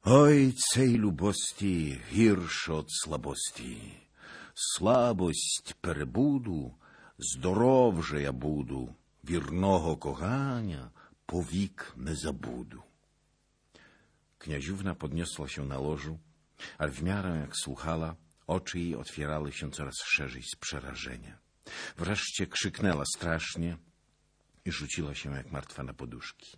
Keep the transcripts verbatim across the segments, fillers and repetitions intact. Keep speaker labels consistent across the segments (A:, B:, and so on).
A: Oj, cej lubosti гірше od слабості. Слабость перебуду, здоровже я буду, wiernego kochania powik nie zabudu. Kniaziówna podniosła się na łożu, ale w miarę jak słuchała, oczy jej otwierały się coraz szerzej z przerażenia. Wreszcie krzyknęła strasznie i rzuciła się jak martwa na poduszki.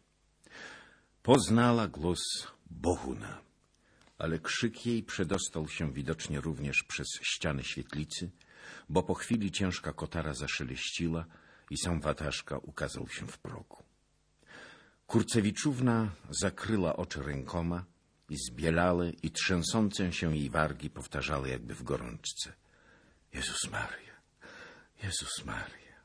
A: Poznała głos Bohuna, ale krzyk jej przedostał się widocznie również przez ściany świetlicy, bo po chwili ciężka kotara zaszeleściła i sam Wataszka ukazał się w progu. Kurcewiczówna zakryła oczy rękoma i zbielałe i trzęsące się jej wargi powtarzały jakby w gorączce: Jezus Maria, Jezus Maria.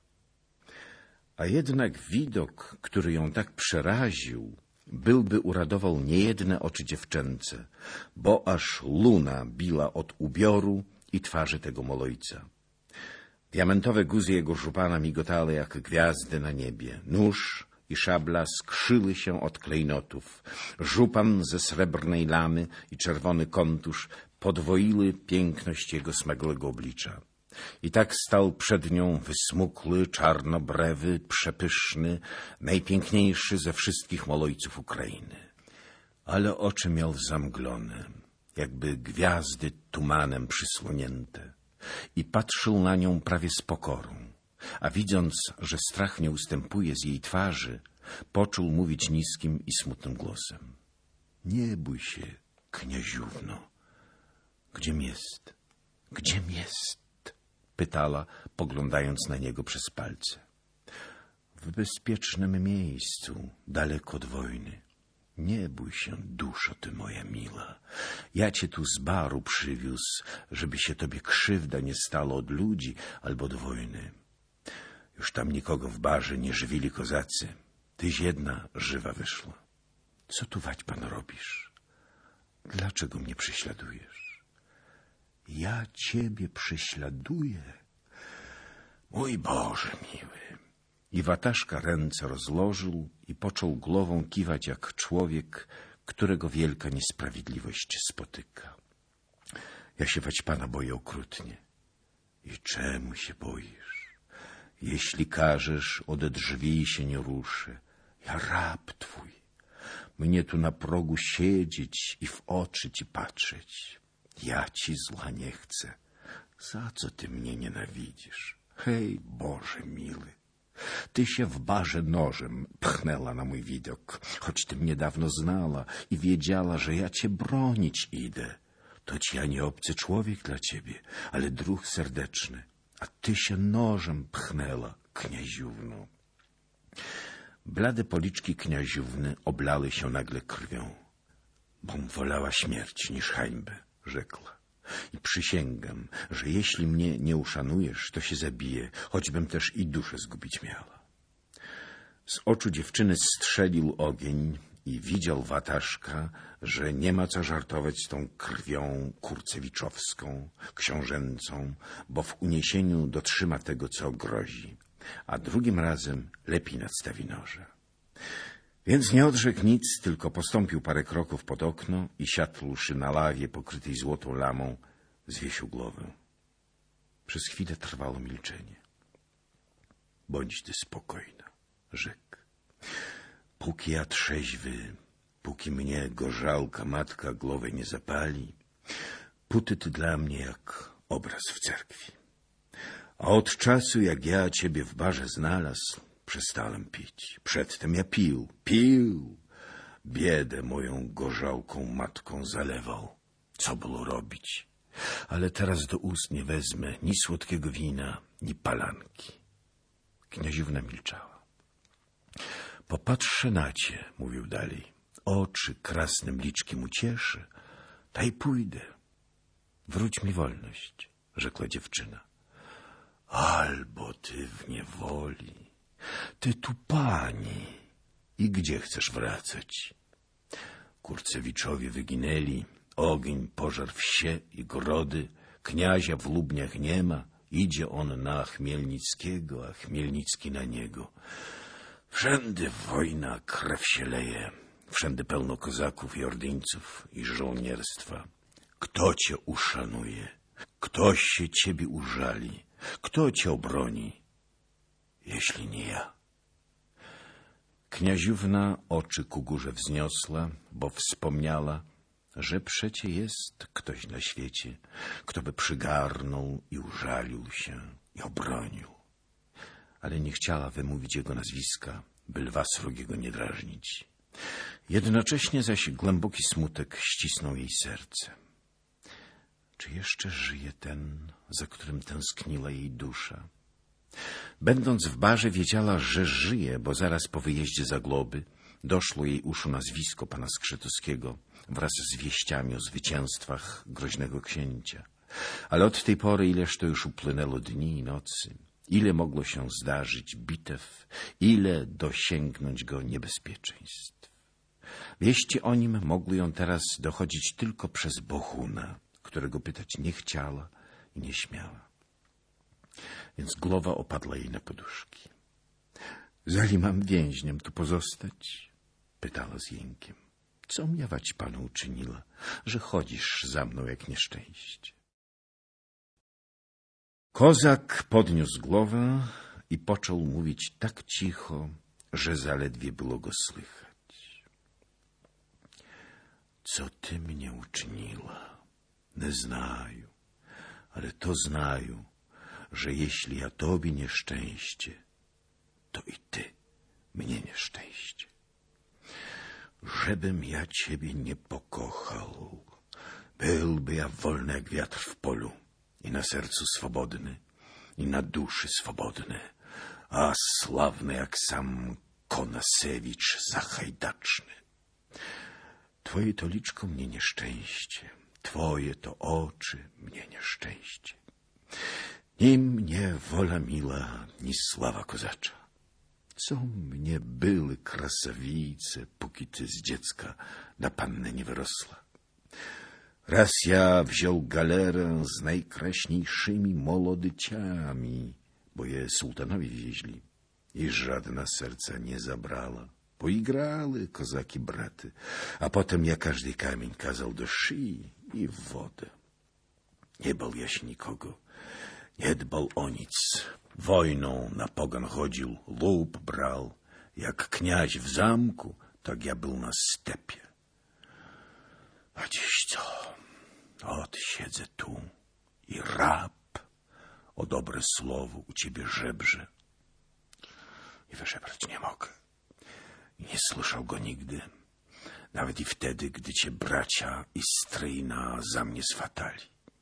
A: A jednak widok, który ją tak przeraził, byłby uradował niejedne oczy dziewczęce, bo aż luna biła od ubioru i twarzy tego molojca. Diamentowe guzy jego żupana migotały jak gwiazdy na niebie. Nóż i szabla skrzyły się od klejnotów. Żupan ze srebrnej lamy i czerwony kontusz podwoiły piękność jego smagłego oblicza. I tak stał przed nią wysmukły, czarnobrewy, przepyszny, najpiękniejszy ze wszystkich molojców Ukrainy. Ale oczy miał zamglone, jakby gwiazdy tumanem przysłonięte, i patrzył na nią prawie z pokorą, a widząc, że strach nie ustępuje z jej twarzy, począł mówić niskim i smutnym głosem: Nie bój się, kniaziówno. Gdziem jest? Gdziem jest? Pytała, poglądając na niego przez palce. W bezpiecznym miejscu, daleko od wojny. Nie bój się, duszo ty moja mila. Ja cię tu z baru przywiózł, żeby się tobie krzywda nie stała od ludzi albo od wojny. Już tam nikogo w barze nie żywili kozacy. Tyś jedna żywa wyszła. Co tu, Waćpan, robisz? Dlaczego mnie prześladujesz? Ja ciebie prześladuję? Mój Boże miły. I Wataszka ręce rozłożył i począł głową kiwać jak człowiek, którego wielka niesprawiedliwość spotyka. Ja się, Waćpana, boję okrutnie. I czemu się boisz? Jeśli każesz, ode drzwi się nie ruszę. Ja rab twój. Mnie tu na progu siedzieć i w oczy ci patrzeć. Ja ci zła nie chcę. Za co ty mnie nienawidzisz? Hej, Boże miły. Ty się w barze nożem pchnęła na mój widok, choć ty mnie dawno znała i wiedziała, że ja cię bronić idę. To ci ja nie obcy człowiek dla ciebie, ale druh serdeczny. A ty się nożem pchnęła, kniaziówno. Blade policzki kniaziówny oblały się nagle krwią. Bom wolała śmierć niż hańbę, rzekła. I przysięgam, że jeśli mnie nie uszanujesz, to się zabiję, choćbym też i duszę zgubić miała. Z oczu dziewczyny strzelił ogień i widział Wataszka, że nie ma co żartować z tą krwią kurcewiczowską, książęcą, bo w uniesieniu dotrzyma tego, co grozi, a drugim razem lepiej nadstawi noże. Więc nie odrzekł nic, tylko postąpił parę kroków pod okno i siadłszy na lawie pokrytej złotą lamą, zwiesił głowę. Przez chwilę trwało milczenie. Bądź ty spokojna, rzekł. Póki ja trzeźwy, póki mnie gorzałka matka głowy nie zapali, póty ty dla mnie jak obraz w cerkwi. A od czasu, jak ja ciebie w barze znalazł, przestałem pić. Przedtem ja pił, pił. Biedę moją gorzałką matką zalewał. Co było robić? Ale teraz do ust nie wezmę ni słodkiego wina, ni palanki. Kniaziówna milczała. Popatrzę na cię, mówił dalej. Oczy krasnym liczkiem ucieszy, daj pójdę. Wróć mi wolność, rzekła dziewczyna. Albo ty w niewoli. Ty tu pani. I gdzie chcesz wracać? Kurcewiczowie wyginęli, ogień pożarł wsie i grody, kniazia w Lubniach nie ma, idzie on na Chmielnickiego, a Chmielnicki na niego. Wszędy wojna, krew się leje. Wszędy pełno kozaków i ordyńców i żołnierstwa. Kto cię uszanuje? Kto się ciebie użali? Kto cię obroni, jeśli nie ja? Kniaziówna oczy ku górze wzniosła, bo wspomniała, że przecie jest ktoś na świecie, kto by przygarnął i użalił się i obronił. Ale nie chciała wymówić jego nazwiska, by lwa srogiego nie drażnić. Jednocześnie zaś głęboki smutek ścisnął jej serce. Czy jeszcze żyje ten, za którym tęskniła jej dusza? Będąc w barze, wiedziała, że żyje, bo zaraz po wyjeździe za Globy doszło jej uszu nazwisko pana Skrzytuskiego wraz z wieściami o zwycięstwach groźnego księcia. Ale od tej pory ileż to już upłynęło dni i nocy, ile mogło się zdarzyć bitew, ile dosięgnąć go niebezpieczeństw. Wieści o nim mogły ją teraz dochodzić tylko przez Bohuna, którego pytać nie chciała i nie śmiała. Więc głowa opadła jej na poduszki. Zali mam więźniem tu pozostać? Pytała z jękiem. Co miawać panu uczyniła, że chodzisz za mną jak nieszczęście? Kozak podniósł głowę i począł mówić tak cicho, że zaledwie było go słychać. Co ty mnie uczyniła? Nie znaju, ale to znaju, że jeśli ja tobie nieszczęście, to i ty mnie nieszczęście. Żebym ja ciebie nie pokochał, byłby ja wolny jak wiatr w polu i na sercu swobodny, i na duszy swobodny, a sławny jak sam Konasewicz zahajdaczny. Twoje to liczko mnie nieszczęście, twoje to oczy mnie nieszczęście. Ni mnie wola miła, ni sława kozacza. Co mnie były krasawice, póki ty z dziecka na pannę nie wyrosła. Raz ja wziął galerę z najkraśniejszymi młodyciami, bo je sułtanowi wieźli i żadna serca nie zabrała. Poigrały kozaki braty, a potem ja każdy kamień kazał do szyi i w wodę. Nie bał ja się nikogo, nie dbał o nic. Wojną na pogan chodził, łup brał. Jak kniaź w zamku, tak ja był na stepie. A dziś co? Ot siedzę tu i rab o dobre słowo u ciebie żebrze. I wyżebrać nie mogę. I nie słyszał go nigdy, nawet i wtedy, gdy cię bracia i stryjna za mnie swatali.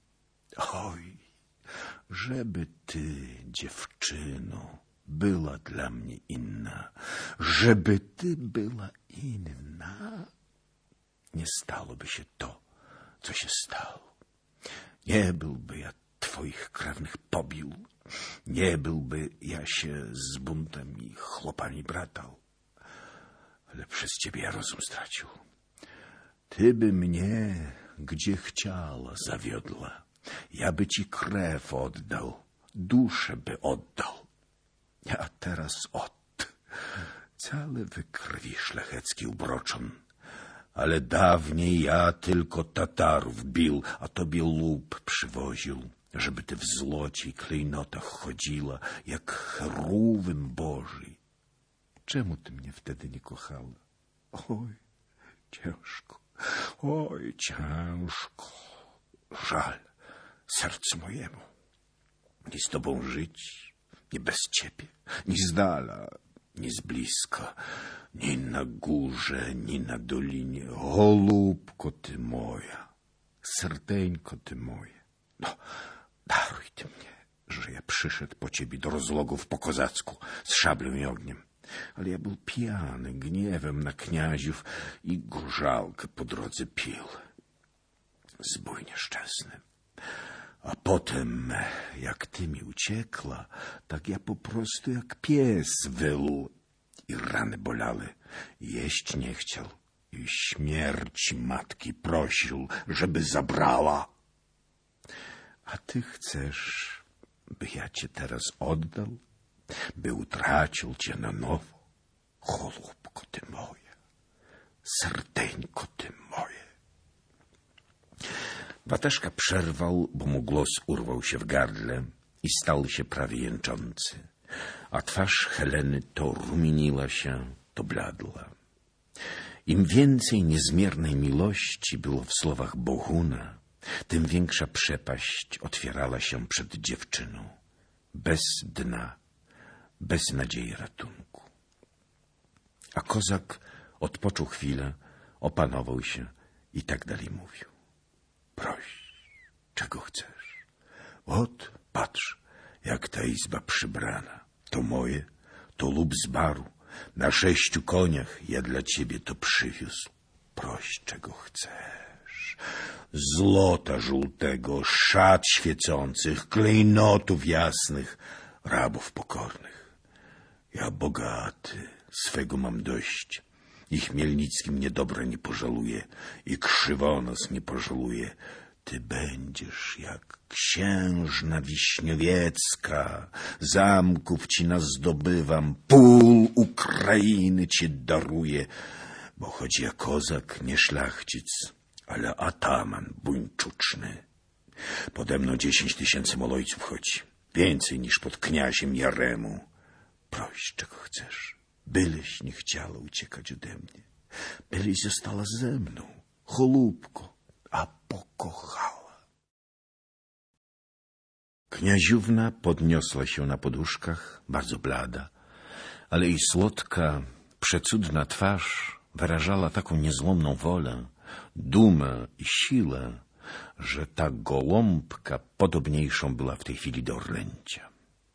A: Oj, żeby ty, dziewczyno, była dla mnie inna, żeby ty była inna, nie stałoby się to, co się stało. Nie byłby ja twoich krewnych pobił, nie byłby ja się z buntem i chłopami bratał, ale przez ciebie ja rozum stracił. Ty by mnie, gdzie chciała, zawiodła. Ja by ci krew oddał, duszę by oddał. A teraz ot, cały we krwi szlachecki ubroczon. Ale dawniej ja tylko Tatarów bił, a tobie łup przywoził, żeby ty w złocie i klejnotach chodziła, jak cherówim Boży. Czemu ty mnie wtedy nie kochała? Oj, ciężko, oj, ciężko, żal sercu mojemu. Ni z tobą żyć, ni bez ciebie, ni z dala, ni z bliska, ni na górze, ni na dolinie. Голубко ty moja, serdeńko ty moje. No, daruj ty mnie, że ja przyszedł po ciebie do rozlogów po kozacku z szablą i ogniem. Ale ja był pijany gniewem na kniaziów i gorzałkę po drodze pił. Zbój nieszczęsny. A potem, jak ty mi uciekła, tak ja po prostu jak pies wył i rany bolały. Jeść nie chciał i śmierci matki prosił, żeby zabrała. A ty chcesz, by ja cię teraz oddał, by utracił cię na nowo? Cholubko ty moja, serdeńko ty moje. Wataszka przerwał, bo mu głos urwał się w gardle i stał się prawie jęczący, a twarz Heleny to rumieniła się, to bladła. Im więcej niezmiernej miłości było w słowach Bohuna, tym większa przepaść otwierała się przed dziewczyną. Bez dna, bez nadziei ratunku. A kozak odpoczął chwilę, opanował się i tak dalej mówił. Proś, czego chcesz. Ot, patrz, jak ta izba przybrana. To moje, to lub z baru. Na sześciu koniach ja dla ciebie to przywiózł. Proś, czego chcesz. Złota żółtego, szat świecących, klejnotów jasnych, rabów pokornych. Ja bogaty, swego mam dość. I Chmielnickim niedobra nie pożaluje, i Krzywonos nie pożaluje. Ty będziesz jak księżna Wiśniowiecka, zamków ci nazdobywam, pól Ukrainy ci daruję, bo choć ja kozak, nie szlachcic, ale ataman buńczuczny. Pode mną dziesięć tysięcy molojców chodzi, więcej niż pod kniaziem Jaremu. Proś, czego chcesz, byleś nie chciała uciekać ode mnie, byleś została ze mną, cholubko, a pokochała. Kniaziówna podniosła się na poduszkach, bardzo blada, ale jej słodka, przecudna twarz wyrażała taką niezłomną wolę, dumę i siłę, że ta gołąbka podobniejszą była w tej chwili do orlęcia.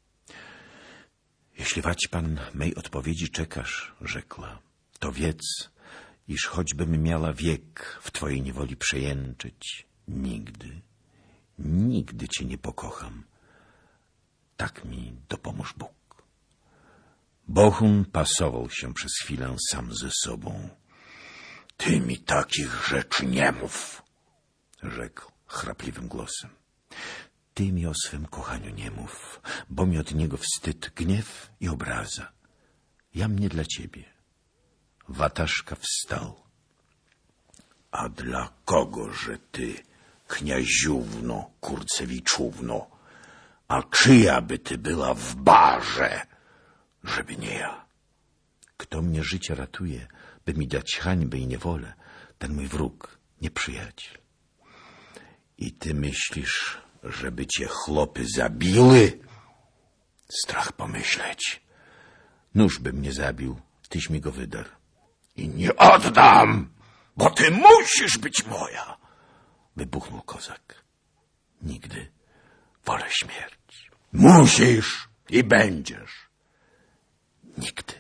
A: Jeśli wać pan mej odpowiedzi czekasz, rzekła, to wiedz, iż choćbym miała wiek w twojej niewoli przejęczyć, nigdy, nigdy cię nie pokocham. Tak mi dopomóż Bóg. Bohun pasował się przez chwilę sam ze sobą. Ty mi takich rzeczy nie mów, rzekł chrapliwym głosem. Ty mi o swym kochaniu nie mów, bo mi od niego wstyd, gniew i obraza. Ja mnie dla ciebie. Wataszka wstał. A dla kogoże ty, kniaziówno, kurcewiczówno, a czyja by ty była w barze, żeby nie ja? Kto mnie życie ratuje, by mi dać hańbę i niewolę, ten mój wróg, nieprzyjaciel. I ty myślisz, żeby cię chłopy zabiły? Strach pomyśleć. Nóż by mnie zabił, tyś mi go wydarł. I nie oddam, bo ty musisz być moja, wybuchnął kozak. Nigdy wolę śmierć. Musisz i będziesz. Nigdy.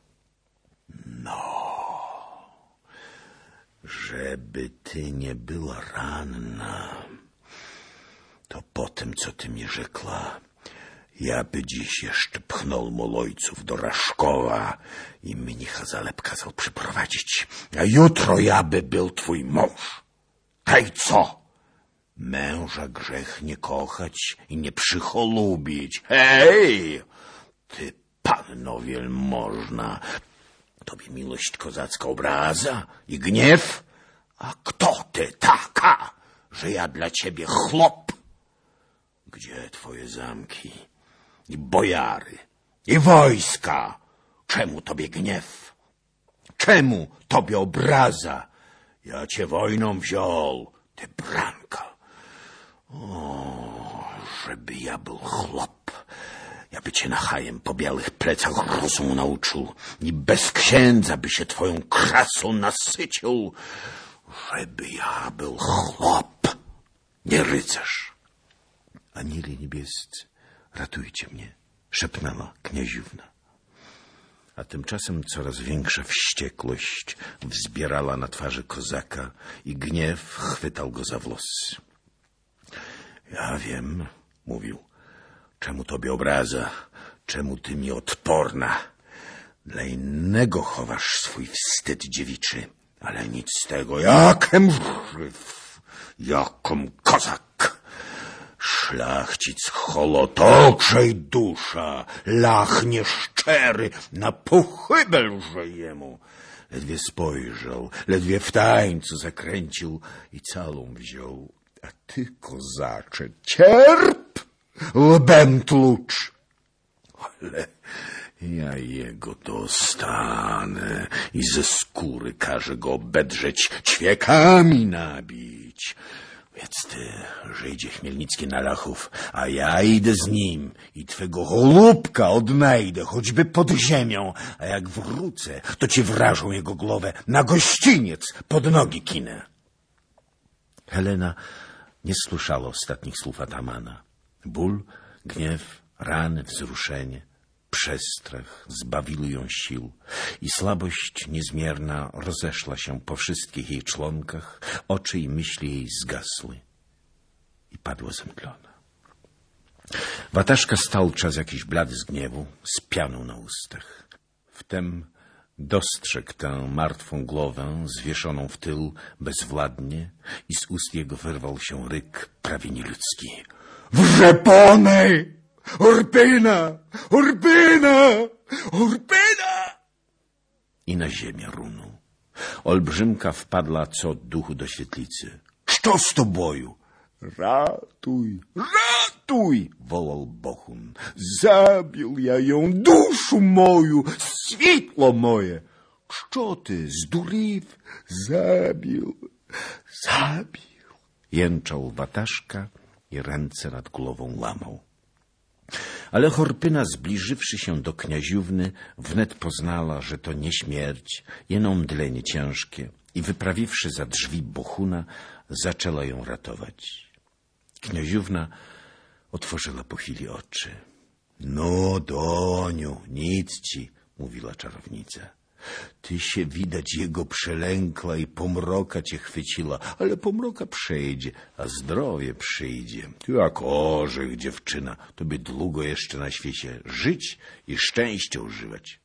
A: No, żeby ty nie była ranna, to po tym, co ty mi rzekła, ja by dziś jeszcze pchnął molojców do Raszkowa i mnicha Zalep kazał przyprowadzić, a jutro ja by był twój mąż. Hej, co? Męża grzech nie kochać i nie przycholubić. Hej, ty panno wielmożna, tobie miłość kozacka obraza i gniew? A kto ty taka, że ja dla ciebie chłop? Gdzie twoje zamki i bojary i wojska? Czemu tobie gniew? Czemu tobie obraza? Ja cię wojną wziął, ty branka. O, żeby ja był chłop, ja by cię nachajem po białych plecach rozumu nauczył i bez księdza by się twoją krasą nasycił. Żeby ja był chłop, nie rycerz. Aniele niebiescy, ratujcie mnie, szepnęła kniaziówna. A tymczasem coraz większa wściekłość wzbierała na twarzy kozaka i gniew chwytał go za włosy. Ja wiem, mówił, czemu tobie obraza, czemu ty mi odporna. Dla innego chowasz swój wstyd dziewiczy, ale nic z tego, jakem żyw, jakom kozak. Szlachcic holotoczej dusza, lach nieszczery, na pochybel jemu. Ledwie spojrzał, ledwie w tańcu zakręcił i calą wziął. A ty, kozacze, cierp, łbem tłucz. Ale ja jego dostanę i ze skóry każę go obedrzeć, ćwiekami nabić. Więc ty, żyjdzie Chmielnicki na Lachów, a ja idę z nim i twego golubka odnajdę, choćby pod ziemią, a jak wrócę, to ci wrażą jego głowę na gościniec pod nogi kinę. Helena nie słyszała ostatnich słów atamana. Ból, gniew, rany, wzruszenie, przestrach zbawiły ją sił i słabość niezmierna rozeszła się po wszystkich jej członkach, oczy i myśli jej zgasły i padła zemdlona. Wataszka stał czas jakiś blady z gniewu, z pianą na ustach. Wtem dostrzegł tę martwą głowę zwieszoną w tył bezwładnie i z ust jego wyrwał się ryk prawie nieludzki. Wrzepony! Urpina! Urpina! Urpina! I na ziemię runął. Olbrzymka wpadła co od duchu do świetlicy. Co z tobою? Ratuj, ratuj! Wołał Bohun. Zabił ja ją, duшу moją, światło moje. Co ty, zduriw? Zabił, zabił. Jęczał Wataszka i ręce nad głową łamał. Ale Horpyna, zbliżywszy się do kniaziówny, wnet poznała, że to nie śmierć, jeno mdlenie ciężkie i wyprawiwszy za drzwi Bohuna, zaczęła ją ratować. Kniaziówna otworzyła po chwili oczy. No, Doniu, nic ci, mówiła czarownica. Ty się, widać, jego przelękła i pomroka cię chwyciła, ale pomroka przejdzie, a zdrowie przyjdzie. Ty jak orzech, dziewczyna, tobie długo jeszcze na świecie żyć i szczęście używać.